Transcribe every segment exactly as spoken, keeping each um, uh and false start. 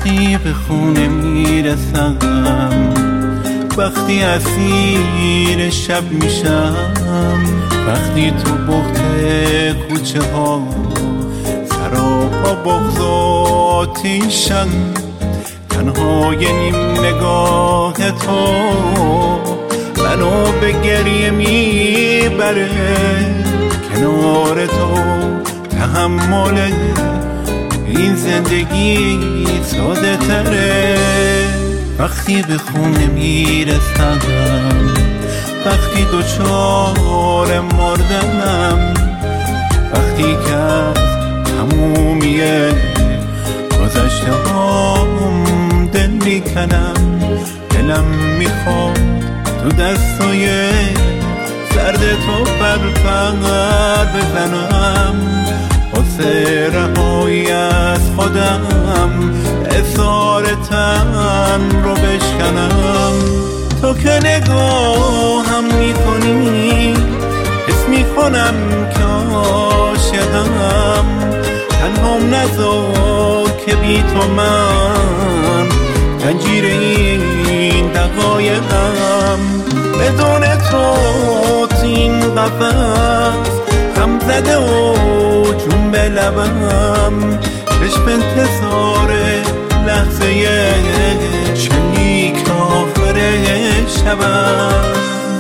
وقتی به خونه میرسم، وقتی اسیر شب میشم، وقتی تو بغض کوچه ها سراپا بغض آتیشن، تنهای نیم نگاه تو منو به گریه میبره، کنار تو تحمل این زندگی ساده تره. وقتی به خونه میرسم، وقتی دوچار مردمم، وقتی که از تمومی گذشته هام دل میکنم، دلم میخواد تو دستای سرد تو برفر بزنم، واسه رهایی از خودم اثار تن رو بشکنم. تو که نگاهم میکنی حس میکنم که عاشقم، تنهام نذار که بی تو من زنجیر این دقایقم، بدون تو این قفس غم زده و جون به لبم، چشم انتظار لحظه شنیک آخر شبم.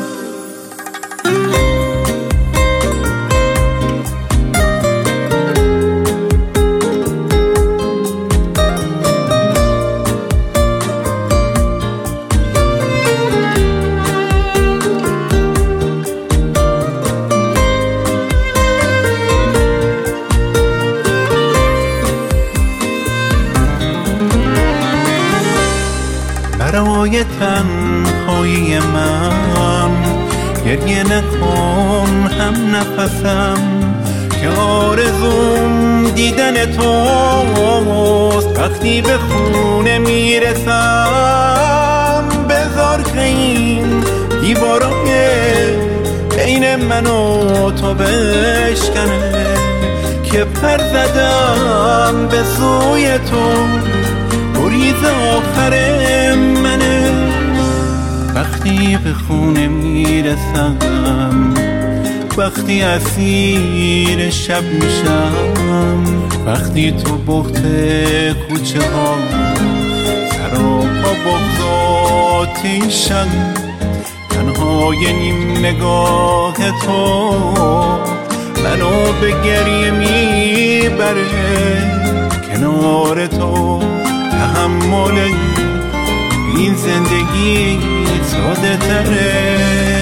برای تنهایی من گریه نکن هم نفسم، که آرزوم دیدن توست. وقتی به خونه میرسم بذار که این دیوارای بین من و تو بشکنه، که پر زدم به سوی تو گریز آخر منه. وقتی به خونه میرسم، وقتی اسیر شب میشم، وقتی تو بغض کوچه ها سراپا بغض آتیشن، تنهای نیم نگاه تو منو به گریه میبره، کنار تو تحمل این زندگی ساده تره.